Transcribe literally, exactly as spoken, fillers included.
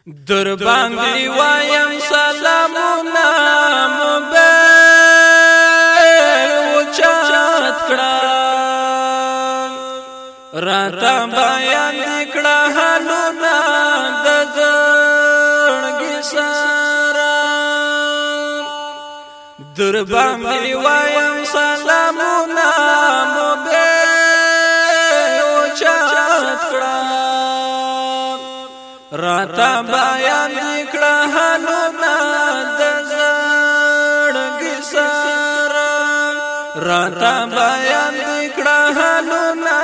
در باندې وایم سلامونه موبایل چات کړه راته بیان کړه حالونه د زړګي سره در باندې وایم سلامونه موبایل چات کړه راته بیان کړه حالونه د زړګي سره راته بیان کړه حالونه